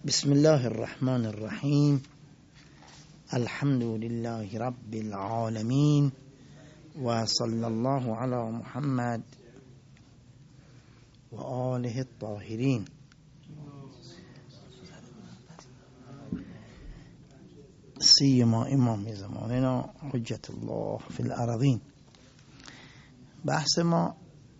بسم الله الرحمن الرحیم. الحمد لله رب العالمین و صلی الله علی محمد و آله الطاهرین. سیما امام زماننا حجت الله فی الارضین. بحث ما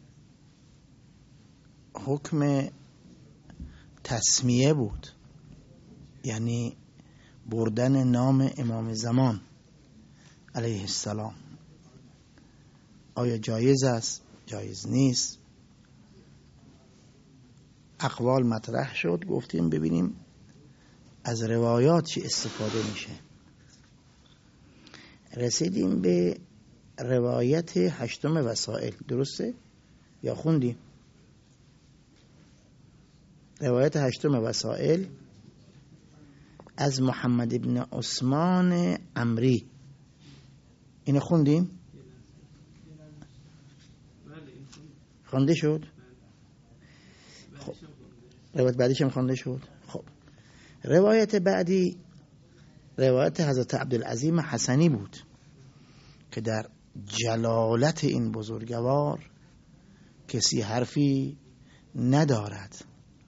حکم تسمیه بود، یعنی بردن نام امام زمان علیه السلام. آیا جایز است؟ جایز نیست؟ اقوال مطرح شد، گفتیم ببینیم از روایات چی استفاده میشه. رسیدیم به روایت هشتم وسائل، درسته؟ یا خوندیم؟ روایت هشتم وسائل از محمد ابن عثمان عمری. اینو خوندیم؟ خوانده شد؟ خب روایت بعدیش هم خوانده شد. خب روایت بعدی روایت حضرت عبدالعظیم حسنی بود که در جلالت این بزرگوار کسی حرفی ندارد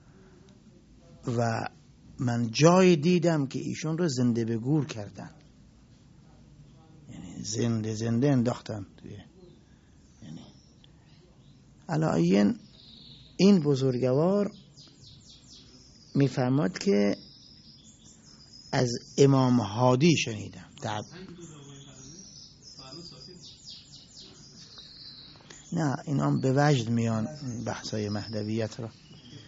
و من جای دیدم که ایشون رو زنده به گور کردن، یعنی زنده انداختن توی، یعنی علایین این بزرگوار میفرماد که از امام هادی شنیدم. نه اینا به وجد میان بحثای مهدویت را.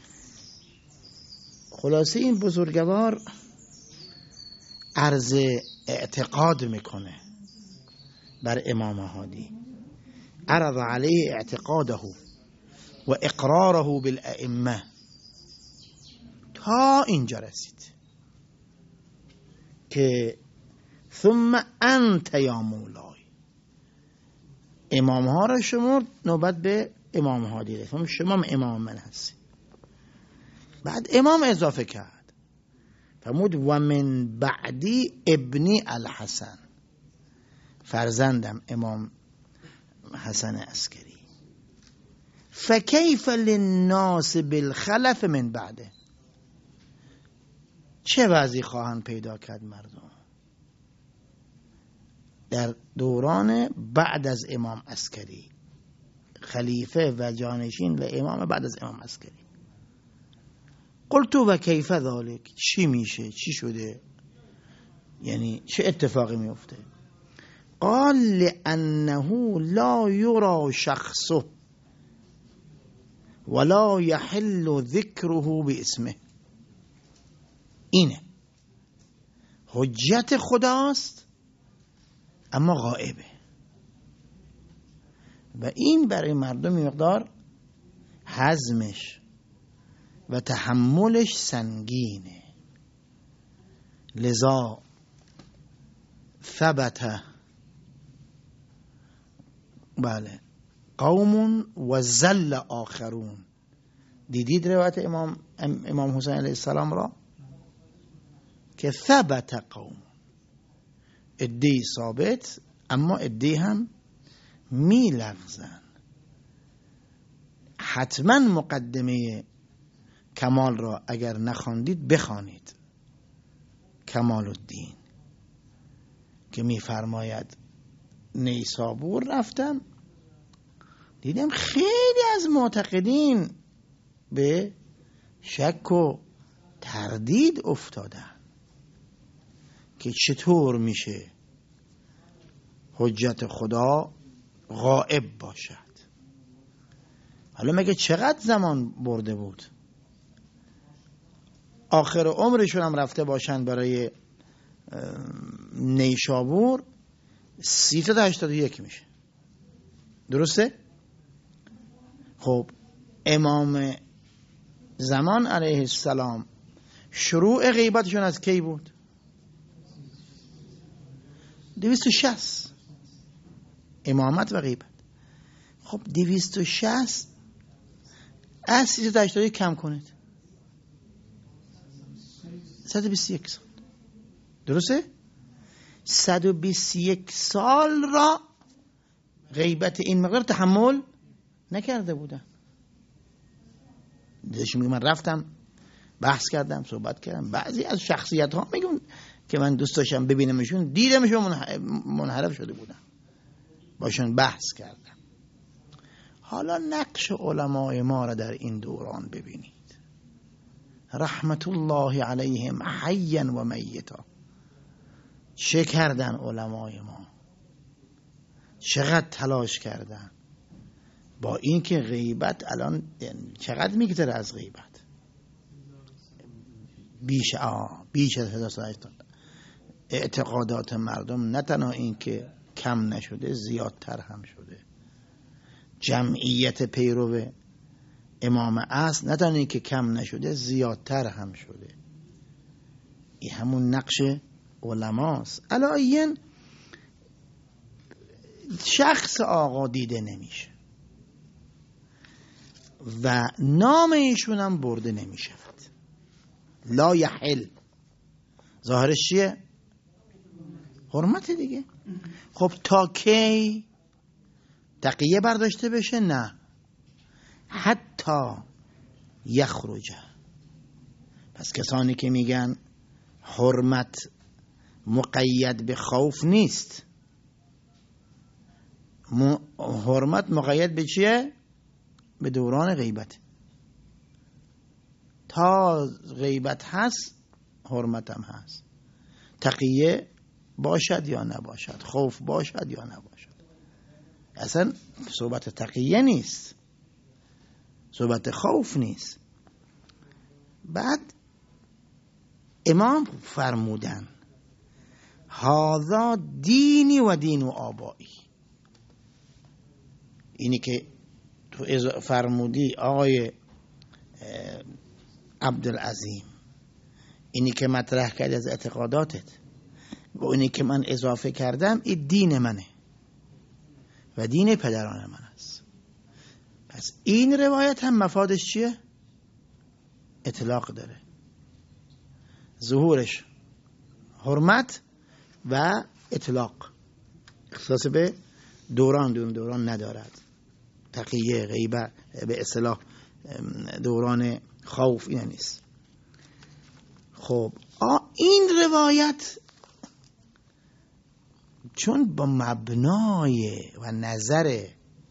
خلاصه این بزرگوار عرض اعتقاد میکنه بر امام هادی، عرض علیه اعتقاده و اقراره بالائمه تا اینجا رسید که ثم انت یا مولای، امام ها را شمرد، نوبت به امام هادی رسید، شما امام من هستی. بعد امام اضافه کرد، فرمود و من بعدی ابنی الحسن، فرزندم امام حسن عسکری. فکیف للناس بالخلف من بعده، چه وضعی خواهند پیدا کرد مردم در دوران بعد از امام عسکری، خلیفه و جانشین و امام بعد از امام عسکری. قلت و کیف ذالک، چی میشه، چی شده، یعنی چه اتفاقی میفته؟ قال لانه لا یرا شخصه ولا یحل ذکره باسمه. اینه حجت خداست اما غائبه و این برای مردم مقدار هضمش و تحملش سنگینه. لذا ثبت بله قوم و زل آخرون. دیدید روایت امام حسین علیه السلام را که ثبت قوم، عده‌ای ثابت اما عده‌ای هم می لغزن. حتما مقدمه کمال را اگر نخواندید بخوانید، کمال الدین که میفرماید نیسابور رفتم دیدم خیلی از معتقدین به شک و تردید افتادن که چطور میشه حجت خدا غائب باشد. حالا مگه چقدر زمان برده بود؟ آخر عمرشون هم رفته باشن برای نیشابور 381 میشه، درسته؟ خب امام زمان علیه السلام شروع غیبتشون از کی بود؟ 260 امامت و غیبت. خب 260 از 380 کم کنید، 121 سال. درسته؟ 121 سال را غیبت این مقدار تحمل نکرده بودن. دیدش میگه من رفتم بحث کردم، صحبت کردم. بعضی از شخصیت ها میگن که من دوست داشتم ببینمشون، دیدمشون منحرف شده بودن، باشون بحث کردم. حالا نقش علمای ما را در این دوران ببینید، رحمت الله علیهم حیا و میتا. چه کردن علمای ما، چقدر تلاش کردن. با اینکه غیبت الان چقدر میگذره از غیبت، بیش از 1000 سال. اعتقادات مردم نه تنها این که کم نشده، زیادتر هم شده. جمعیت پیرو امام اصل نه تنها این که کم نشده، زیادتر هم شده. این همون نقش علماست. علایین شخص آقا دیده نمیشه و نام ایشون هم برده نمیشه. لا یحل، ظاهرش چیه؟ حرمت دیگه. خب تا کی تقیه برداشته بشه؟ نه، حتی یخرج. پس کسانی که میگن حرمت مقید به خوف نیست، حرمت مقید به چیه؟ به دوران غیبت. تا غیبت هست حرمت هم هست. تقیه باشد یا نباشد، خوف باشد یا نباشد. اصلا صحبت تقیه نیست، صحبت خوف نیست. بعد امام فرمودن هذا دینی و دین و آبایی. اینی که تو فرمودی آقای عبدالعظیم، اینی که مطرح کرد از اعتقاداتت و اینی که من اضافه کردم، این دین منه و دین پدران من است. پس این روایت هم مفادش چیه؟ اطلاق داره، ظهورش حرمت و اطلاق، اختصاص به دوران ندارد. تقیه غیبه به اصطلاح دوران خوف اینا نیست. خب این روایت چون با مبنای و نظر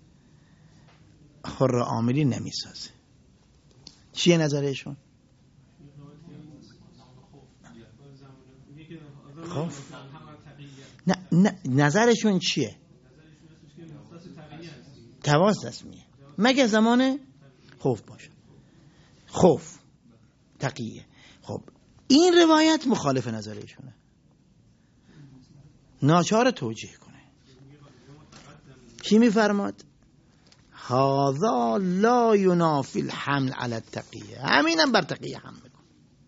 حر عاملی نمیسازه. چیه نظرشون؟ خوف. نه نظرشون چیه؟ تواس تصمیه مگه زمان خوف باشه، خوف تقیه. خب این روایت مخالف نظرشونه، ناچار توجیه کنه. چی میفرماد؟ هذا لا ینافی الحمل علی التقیه، همینم بر تقیه حمل کن،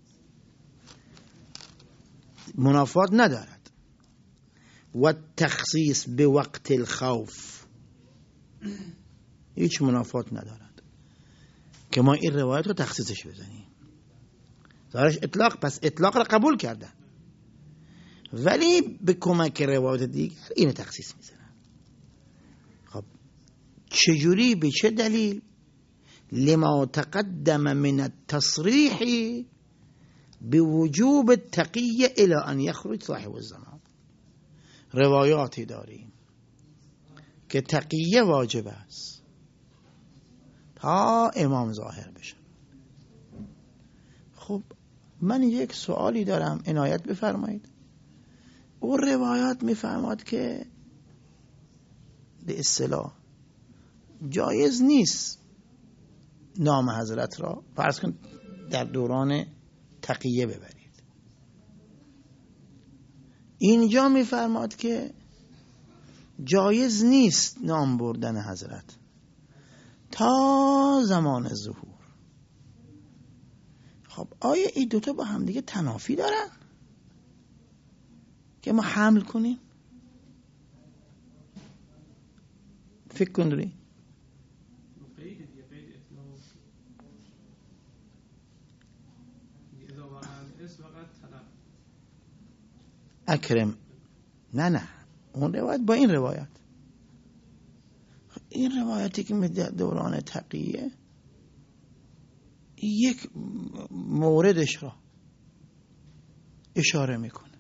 منافات ندارد. و تخصیص به وقت الخوف، هیچ منافات ندارد که ما این روایت رو تخصیصش بزنیم. ظاهرش اطلاق، پس اطلاق رو قبول کردن ولی به کمک روایت دیگر این تخصیص میزنن. خب چجوری؟ به چه دلیل؟ لما تقدم من التصریح بوجوب التقیه الى ان یخرج صاحب الزمان. روایاتی داریم که تقیه واجب است تا امام ظاهر بشه. خب من یک سوالی دارم، عنایت بفرمایید. او روایات میفرماد که به اصطلاح جایز نیست نام حضرت را فرض کن در دوران تقیه ببرید. اینجا میفرماد که جایز نیست نام بردن حضرت تا زمان ظهور. خب آیا این دوتا با هم دیگه تنافی دارن که ما حمل کنیم؟ فکر کن دوری اکرم. نه اون روایت با این روایت، این روایتی که دوران تقیه یک موردش را اشاره میکنه،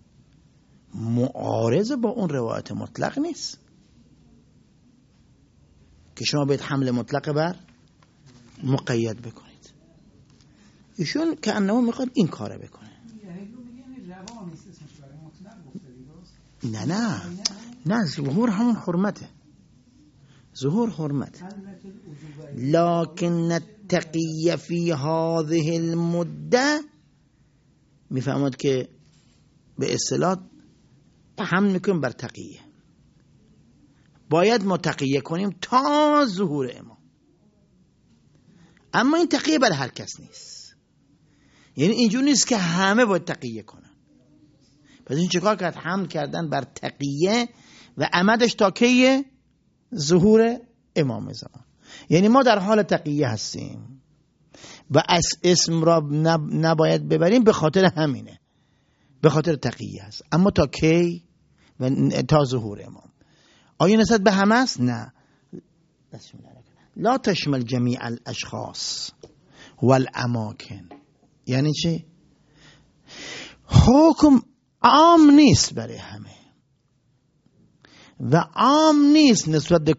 معارض با اون روایت مطلق نیست که شما باید حمل مطلق بر مقید بکنید. ایشون که انه میخواد این کاره بکنه. نه ظهور همون حرمته، ظهور حرمت. لكن التقی فی هذه المده، میفهمد که به اصطلاح حمل میکنیم بر تقیه، باید ما تقیه کنیم تا ظهور امام. اما این تقیه بر هر کس نیست، یعنی اینجور نیست که همه باید تقیه کنن. پس این چیکار کرد؟ حمل کردن بر تقیه و عمدش تا کیه؟ ظهور امام زمان. یعنی ما در حال تقیه هستیم و اسم را نباید ببریم، به خاطر همینه، به خاطر تقیه هست. اما تا کی؟ و تا ظهور امام. آیا نسبت به همه است؟ نه. لا تشمل جمیع الاشخاص والاماکن. یعنی چی؟ حکم عام نیست برای همه و عام نیست نسبت به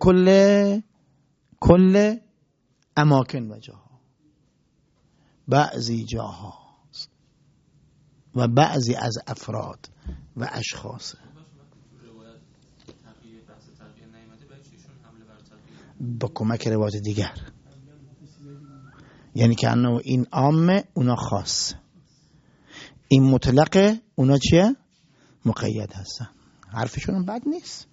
کل اماکن و جاها. بعضی جاها و بعضی از افراد و اشخاص. با کمک روایت دیگر، یعنی که انه این عامه اونا خاص، این مطلقه اونا چیه؟ مقید هستن. حرفشون بد نیست.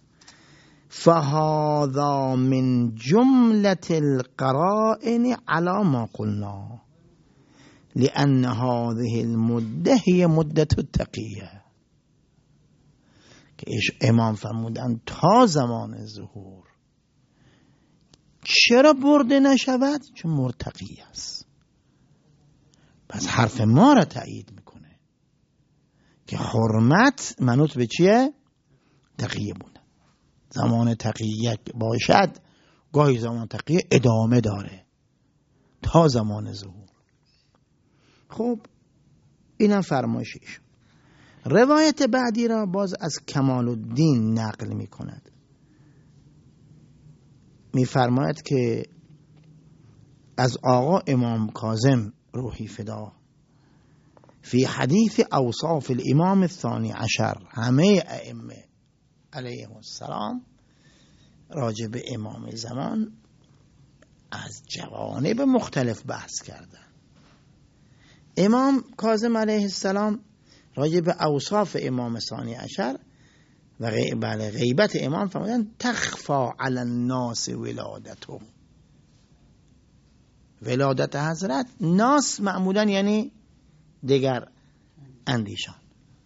فهذا من جملة القرائن على ما قلنا لأن هذه المدة هي مدة التقیه، که امام فرمودن تا زمان ظهور. چرا برده نشود؟ چون مرتقی است. پس حرف ما را تایید میکنه که حرمت منوط به چیه؟ تقیه بودن. زمان تقیه باشد، گاهی زمان تقیه ادامه داره تا زمان ظهور. خب اینم فرمایش ایشون. روایت بعدی را باز از کمال الدین نقل می کند. می فرماید که از آقا امام کاظم روحی فدا فی حدیث اوصاف الامام الثانی عشر، همه ائمه علیه السلام راجع به امام زمان از جوانب مختلف بحث کردن. امام کاظم علیه السلام راجع به اوصاف امام ثانی عشر و غیبت امام فرمودن تخفا علی الناس ولادته. ولادت حضرت ناس معمولا یعنی دیگر اندیشان،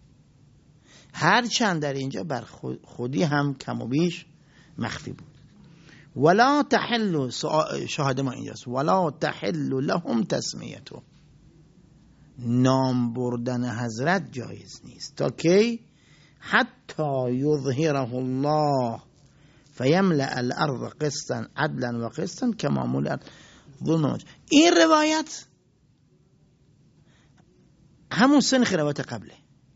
هرچند در اینجا بر خودی هم کم و بیش مخفی بود. ولا تحل، شاهد ما اینجاست، ولا تحل لهم تسمیته، نام بردن حضرت جایز نیست تا کی؟ حتی یظهره الله فیملأ الارض قسطا عدلا و قسطا کما ملئت ظلما. این روایت همون سنخ روایت قبله،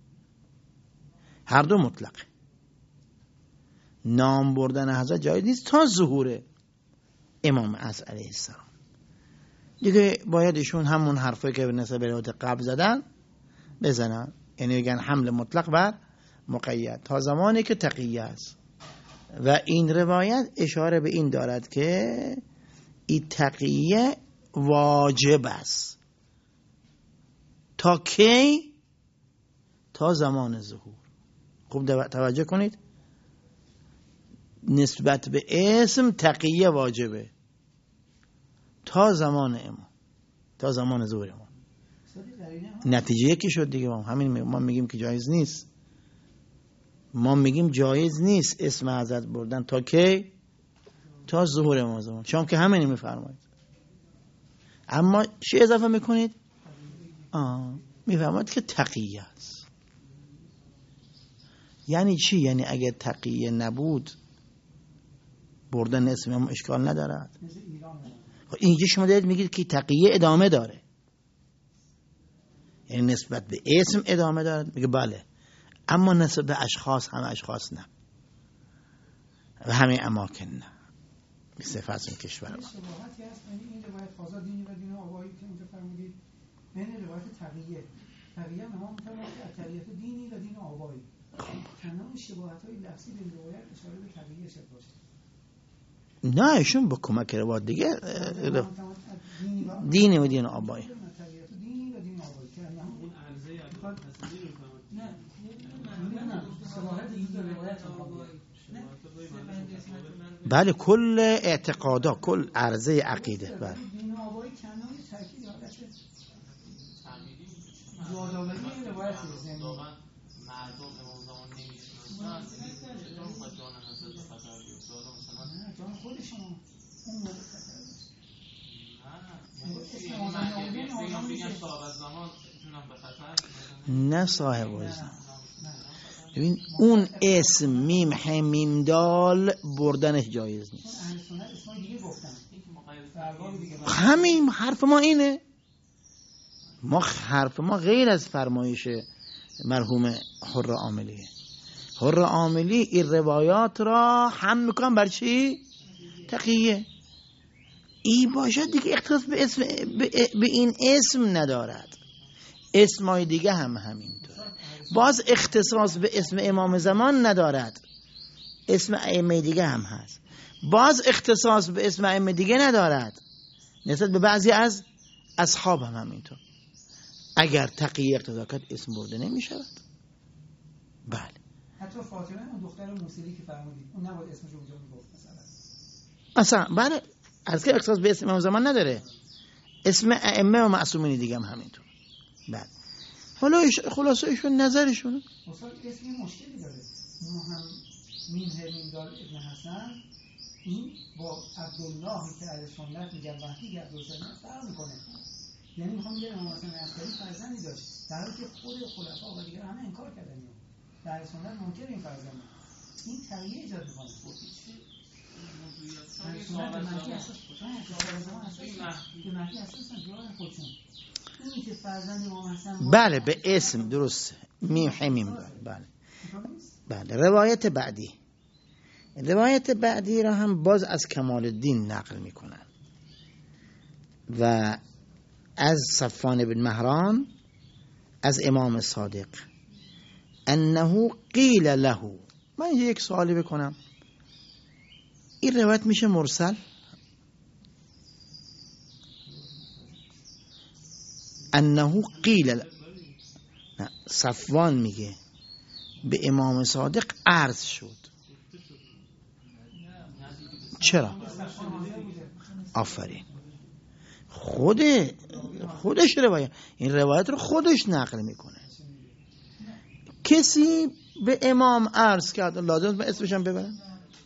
هر دو مطلق. نام بردن حضرت جایز نیست تا ظهور امام عصر علیه السلام. دیگه باید ایشون همون حرفایی که به نسبت روایت قبل زدن بزنن، یعنی بگن حمل مطلق بر مقید تا زمانی که تقیه است. و این روایت اشاره به این دارد که این تقیه واجب است. تا کی؟ تا زمان ظهور. خوب توجه کنید، نسبت به اسم تقیه واجبه تا زمان امام، تا زمان ظهور امام. نتیجه یکی شد دیگه. همین ما میگیم که جایز نیست، ما میگیم جایز نیست اسم حضرت بردن تا کی؟ تا ظهور امام زمان. شما که همینی میفرمایید، اما چی اضافه میکنید؟ میفرمایید که تقیه است. یعنی چی؟ یعنی اگه تقیه نبود بردن اسم امام اشکال ندارد. اینجا شما دارید میگید که تقیه ادامه داره، یعنی نسبت به اسم ادامه دارد. میگه بله، اما نسبت به اشخاص، همه اشخاص نه و همه اماکن نه. صفت این کشور ما شباهتی هست این روایت فضا دینی و دین آبایی که اونجا فرمودید بین روایت تقیه امام میفرماید که تقیه دینی و دین آبایی، تمام شباهت‌های لفظی به روایت اشاره به تقیه شد باشه. نه ایشون با کمک روایت دیگه دینی و دین آبایی بله، کل اعتقادا، کل عرضه عقیده. بله نه صاحب وزن. ببین اون اسم میم همیم دال بردنش جایز نیست. همین حرف ما اینه، حرف ما غیر از فرمایش مرحوم حر عاملی. حر عاملی این روایات را هم میکنم بر چی؟ تقیه. ای باشد دیگه اختصاص به اسم به این اسم ندارد، اسمای دیگه هم همینطور. باز اختصاص به اسم امام زمان ندارد، اسم ائمه دیگه هم هست. باز اختصاص به اسم ائمه دیگه ندارد، نسبت به بعضی از اصحاب هم همینطور. اگر تقیه اقتضا کرد اسم برده نمی شود. بله حتی فاطمه اون دختر موسیلی که فرمودید اون نباید اسمش اونجا میگفت مثلا. بله از که اختصاص به اسم امام زمان نداره، اسم ائمه و معصومین دیگه هم همینطور. بله حالا خلاصه ایشون نظرشون اصلا اسم یه مشکلی داره. میم دار ابن حسن این با عبدالله که علیه سنت میگن وقتی که عبدالسلام فرق میکنه. یعنی میخوام بگم امام حسن عسکری فرزندی داشت در حالی که خود خلفا و دیگر همه انکار کردن اینو. در سنت منکر این فرزند، این تغییر ایجاد میکنه. بله به اسم درست میم حمیم. بله بله. روایت بعدی را هم باز از کمال الدین نقل میکنن و از صفوان بن مهران از امام صادق انه قیل له. من یک سوالی بکنم، این روایت میشه مرسل؟ انه قیل له. صفوان میگه به امام صادق عرض شد. چرا؟ آفرین. خودش روایت، این روایت رو خودش نقل میکنه. کسی به امام عرض کرد، لازم به اسمش هم ببرن.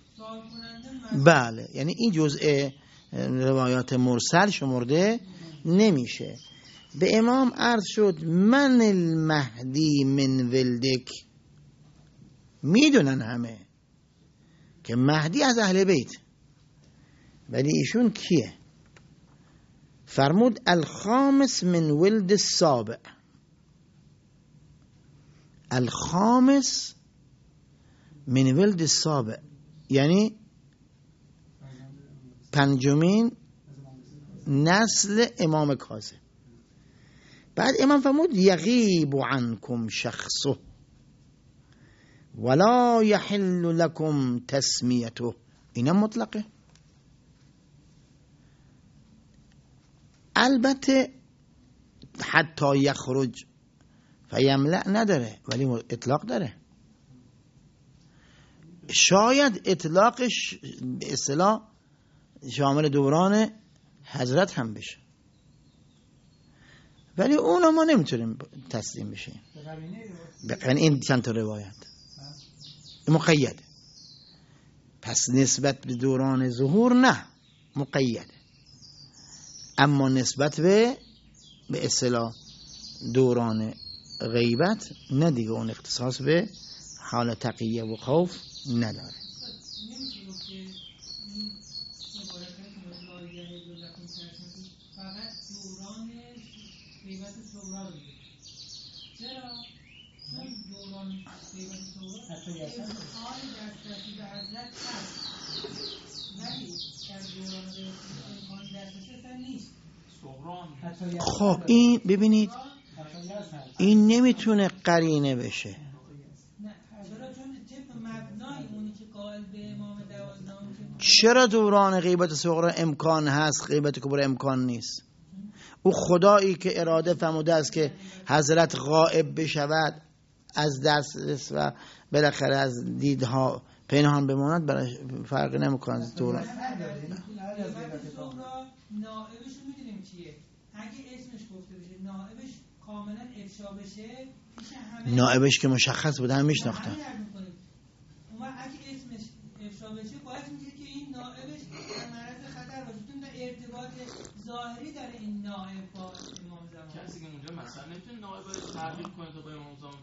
بله یعنی این جزء روایات مرسل شمرده نمیشه. به امام عرض شد من المهدی من ولدک. میدونن همه که مهدی از اهل بیت، ولی ایشون کیه؟ فرمود الخامس من ولد السابع. الخامس من ولد السابع یعنی پنجمین نسل امام کاظم. بعد امام فرمود یغیب عنکم شخصه ولا یحل لکم تسمیته. اینم مطلقه. البته حتی یخرج فیملأ نداره، ولی اطلاق داره. شاید اطلاقش به اصطلاح شامل دوران حضرت هم بشه، ولی اونو ما نمیتونیم تسلیم بشیم. یعنی این چند تا روایت مقیده، پس نسبت به دوران ظهور نه مقیده، اما نسبت به اصطلاح دوران غیبت نه دیگه، اون اختصاص به حال تقیه و خوف نداره. خب این ببینید این نمیتونه قرینه بشه. چرا دوران غیبت صغرا امکان هست غیبت کبرا امکان نیست؟ او خدایی که اراده فرموده است که حضرت غائب بشود از دسترس و بالاخره از دیدها پنهان بماند برای فرق نمیکنه دوران. نائبش رو میدونیم چیه؟ اگه اسمش گفته بشه نائبش کاملا افشا بشه نائبش که مشخص بوده هم میشناختن. اما اگه اسمش افشا بشه باید میگه که این نائبش در معرض خطر باشه، چون ارتباط ظاهری داره این نائب با امام زمان. کسی که اونجا مثلا نمیتونه نائب رو تغییر کنه تا به امام زمان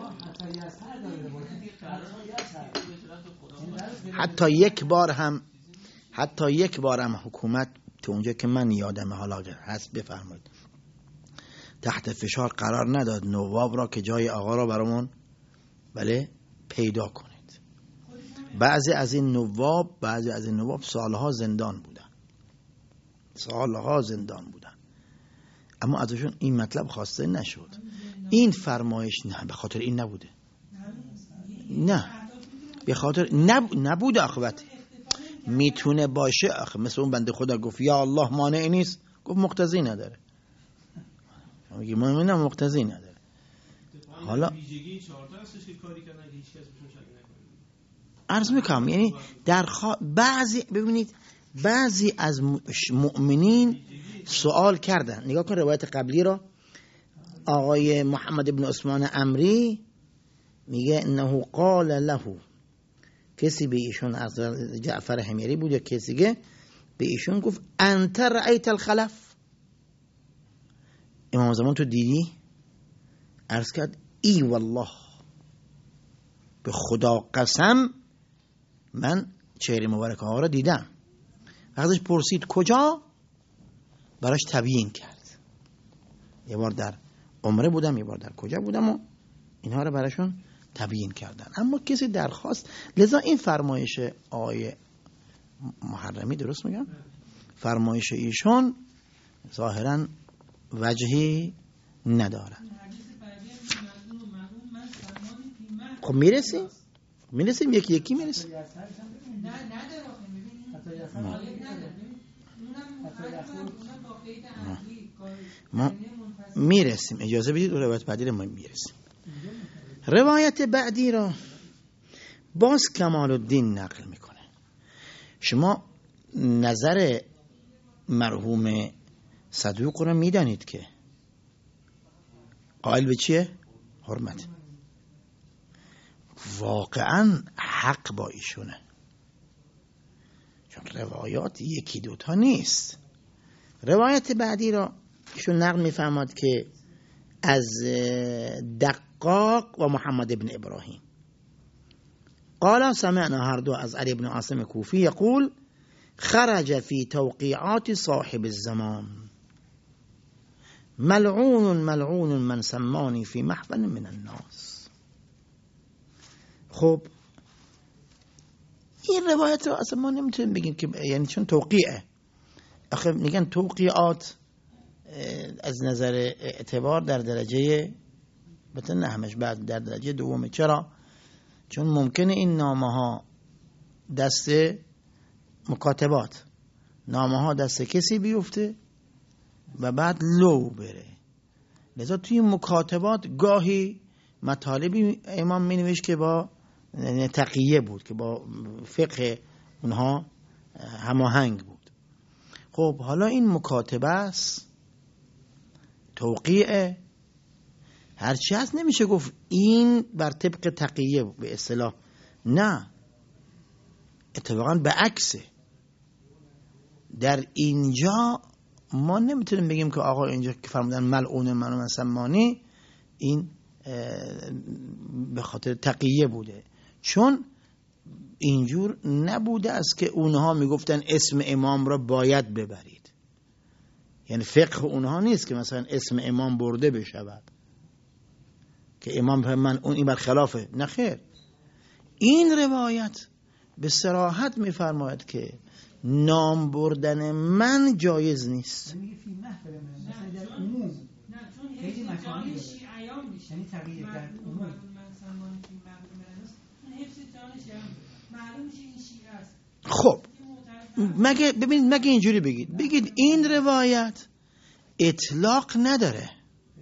برسه. حتی یک بار هم حکومت تو اونجا که من یادم حالا هست بفرمایید تحت فشار قرار نداد نواب را که جای آقا را برامون پیدا کنید. بعضی از این نواب سالها زندان بودن اما ازشون این مطلب خواسته نشد. این فرمایش نه به خاطر این نبوده، نه به خاطر نبوده. آخوت میتونه باشه آخه مثل اون بنده خدا گفت یا الله مانع نیست، گفت مقتضی نداره. میگه مؤمن مقتضی نداره. حالا ویژگی 14 هستش که کاری کردن که هیچ کس بهشون شک نکنه. عرض میکنم یعنی بعضی از مؤمنین سوال کردن. نگاه کن روایت قبلی را. آقای محمد بن عثمان عمری میگه انه قال له، کسی به ایشون از جعفر حمیری بود یا کسی که به ایشون گفت انت رأیت الخلف، امام زمان تو دیدی؟ عرض کرد ای والله، به خدا قسم من چهره مبارک آقا را دیدم. وقتش پرسید کجا، براش تبیین کرد. یه بار در عمره بودم، یه بار در کجا بودم و اینها رو براشون تبیین کردن. اما کسی درخواست، لذا این فرمایش آیه محرمی درست میگم، فرمایش ایشون ظاهرا وجهی نداره. خب میرسیم یکی یکی میرسیم. ما میرسیم، اجازه بدید روایت بعدی رو ما میرسیم. روایت بعدی را باز کمال الدین نقل میکنه. شما نظر مرحوم صدوق رو میدانید که قائل به چیه؟ حرمت. واقعا حق با ایشونه، چون روایات یکی دوتا نیست. روایت بعدی را ایشون نقل میفرماد که از دقاق و محمد ابن ابراهیم قال سمعنا هر دو از علی ابن عاصم کوفی یقول خرج فی توقیعات صاحب الزمان ملعون من سمانی فی محفل من الناس. خب این روایت رو اصلا ما نمیتونیم بگیم که یعنی چون توقیعه. آخه میگن توقیعات از نظر اعتبار در درجه بطن همش بعد در درجه دومه. چرا؟ چون ممکنه این نامه ها دست مکاتبات، نامه ها دست کسی بیفته و بعد لو بره. لذا توی مکاتبات گاهی مطالبی امام می نوشت که با تقیه بود، که با فقه اونها هماهنگ بود. خب حالا این مکاتبه است، توقیعه، هرچی هست نمیشه گفت این بر طبق تقیه به اصطلاح، نه، اتفاقا به عکسه. در اینجا ما نمیتونیم بگیم که آقا اینجا که فرمودن ملعون من سمانی این به خاطر تقیه بوده، چون اینجور نبوده است که اونها میگفتن اسم امام را باید ببرید. یعنی فقه اونها نیست که مثلا اسم امام برده بشود که امام من اون این برخلافه. نه خیر، این روایت به صراحت میفرماید که نام بردن من جایز نیست. میگه فی محفل من، مثلا در عموم نه چون حفظ جان شیعیان میشه، یعنی تغییر در عموم من سلمان فی محفل من است، چون حفظ جان شیعیان معلوم میشه این شیعه است. خب مگه ببینید، مگه اینجوری بگید این روایت اطلاق نداره،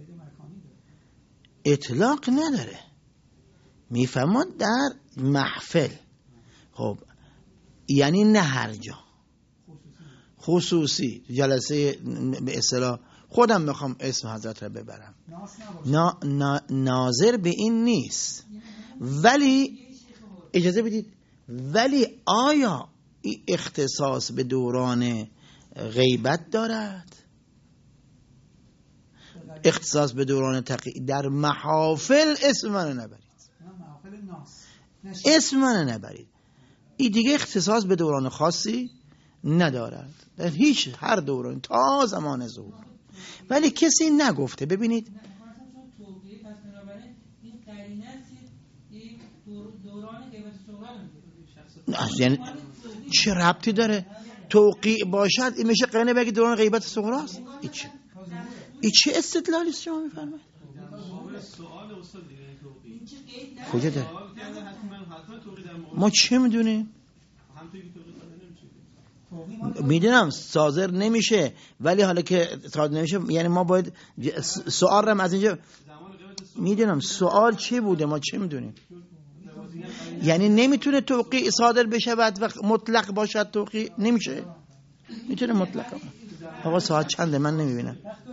اطلاق نداره، میفهمد در محفل. خب یعنی نه هر جا، خصوصی جلسه به اصطلاح خودم میخوام اسم حضرت را ببرم، ناظر به این نیست. ولی اجازه بدید، ولی آیا این اختصاص به دوران غیبت دارد؟ اختصاص به دوران تقی در محافل اسم منو نبرید، اسم منو نبرید. این دیگه اختصاص به دوران خاصی ندارد در هیچ هر دوران تا زمان ظهور. ولی کسی نگفته. ببینید یعنی چه ربطی داره توقیع باشد این میشه قرینه بگی دوران غیبت صغری است؟ این چه استدلالی است شما میفرمایید؟ کجا داره؟ ما چه میدونیم؟ میدونم صادر نمیشه، ولی حالا که صادر نمیشه یعنی ما باید سوال رم از اینجا میدونم سوال چی بوده، ما چه میدونیم؟ یعنی نمیتونه توقیع صادر بشه بعد وقت مطلق باشد توقیع نمیشه، میتونه مطلق. آقا ساعت چنده من نمیبینم.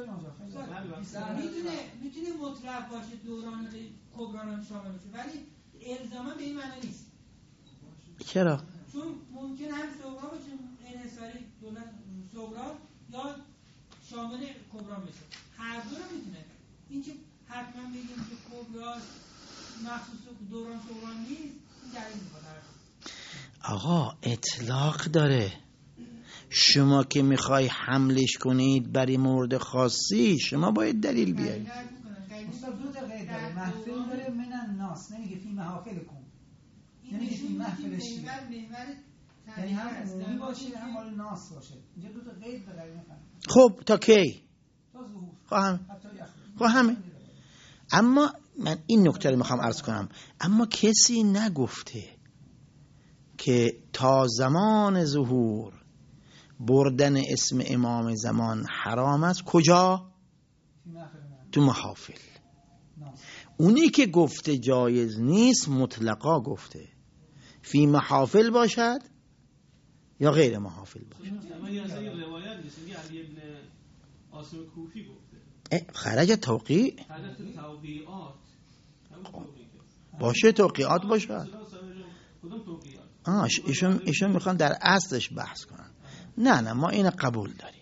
میتونه مطلق باشه دوران کبران شامل بشه، ولی الزاما به این معنی نیست. چرا؟ چون ممکن هم صغرا باشه، انحصاری دولت صغرا یا شامل کبران بشه، هر دو رو میتونه. این که حتما بگیم که کبرا مخصوص دوران صغرا نیست، این دلیل میخواد. آقا اطلاق داره، شما که میخوای حملش کنید برای مورد خاصی شما باید دلیل بیارید. دو تا قید داره، محفل داره، من الناس نمیگه فی محافل کن، نمیگه فی محفل شیعه، یعنی هم عمومی باشه هم مال ناس باشه. اینجا دو تا قید داره. خب تا کی؟ تا ظهور. خب همه. اما من این نکته رو میخوام عرض کنم، اما کسی نگفته که تا زمان ظهور بردن اسم امام زمان حرام است. کجا؟ تو محافل. اونی که گفته جایز نیست مطلقا گفته فی محافل باشد یا غیر محافل باشد. علی ابن عاصم کوفی گفته خرج توقیع باشه، توقیعات باشه. ایشون میخوان در اصلش بحث کنن. نه ما این قبول داریم،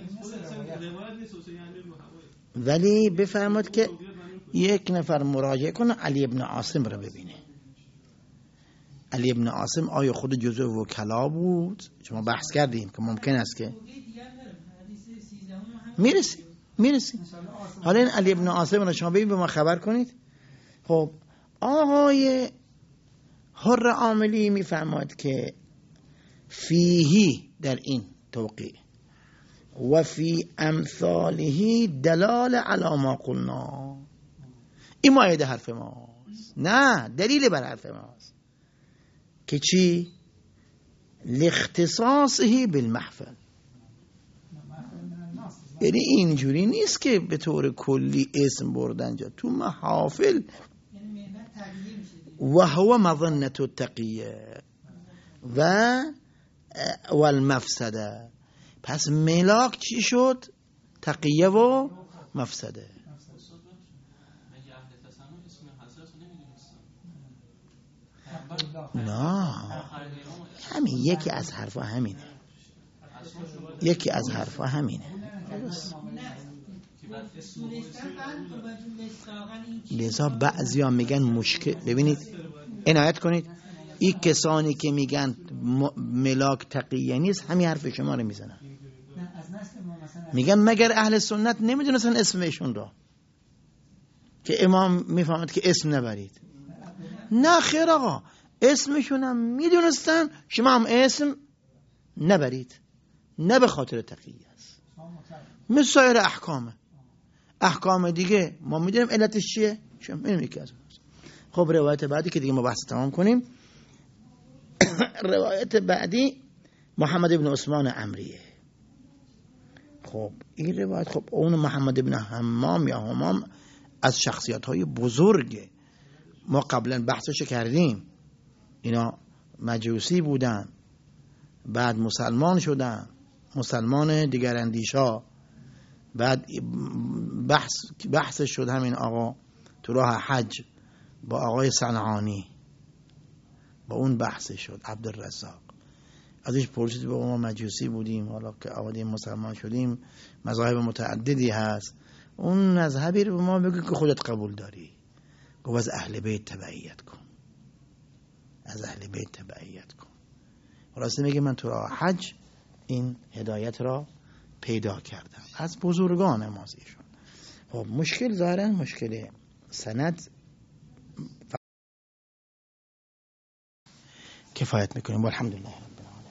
ولی بفرماد که یک نفر مراجعه کنه علی ابن عاصم رو ببینه. علی ابن عاصم آیا خود جزء وکلا بود؟ شما بحث کردیم که ممکن است که میرسیم. حالا این علی ابن عاصم رو شما ببین به ما خبر کنید. خب آقای حر عاملی میفرماید که فیهی در این توقیع و فی امثاله دلال علی ما قلنا. این مایه حرف ماست، نه دلیل بر حرف ماست که چی؟ لاختصاصه بالمحفل. یعنی اینجوری نیست که به طور کلی اسم بردن جا تو محافل و هو مظنة التقیه و المفسده. پس ملاک چی شد؟ تقیه و مفسده. نه همین یکی از حرفا همینه، یکی از حرفا همینه. لذا بعضیا میگن مشکل، ببینید عنایت کنید، این کسانی که میگن ملاک تقیه نیست همین حرف شما رو میزنن، میگن مگر اهل سنت نمیدونستن اسم ایشون را که امام میفهمد که اسم نبرید؟ نه خیر آقا، اسمشون هم میدونستن، شما هم اسم نبرید، نه به خاطر تقیه است، مثل سایر احکام دیگه ما میدونیم علتش چیه. شما میدونیم که خب روایت بعدی که دیگه ما بحث تمام کنیم روایت بعدی محمد بن عثمان عمریه. خب این روایت، خب اون محمد بن حمام یا همام از شخصیت های بزرگه، ما قبلا بحثش کردیم، اینا مجوسی بودن بعد مسلمان شدن، مسلمان دیگر اندیشا، بعد بحث شد همین آقا تو راه حج با آقای صنعانی، با اون بحث شد عبدالرزاق، ازش پرسید با ما مجوسی بودیم حالا که آمدیم مسلمان شدیم مذاهب متعددی هست، اون مذهبی رو به ما بگو که خودت قبول داری، گفت از اهل بیت تبعیت کن، از اهل بیت تبعیت کن. راسته میگه من تو راه حج این هدایت را پیدا کردم از بزرگان مازیشون. خب مشکل ظاهرا مشکل سند کفایت میکنیم. والحمدلله.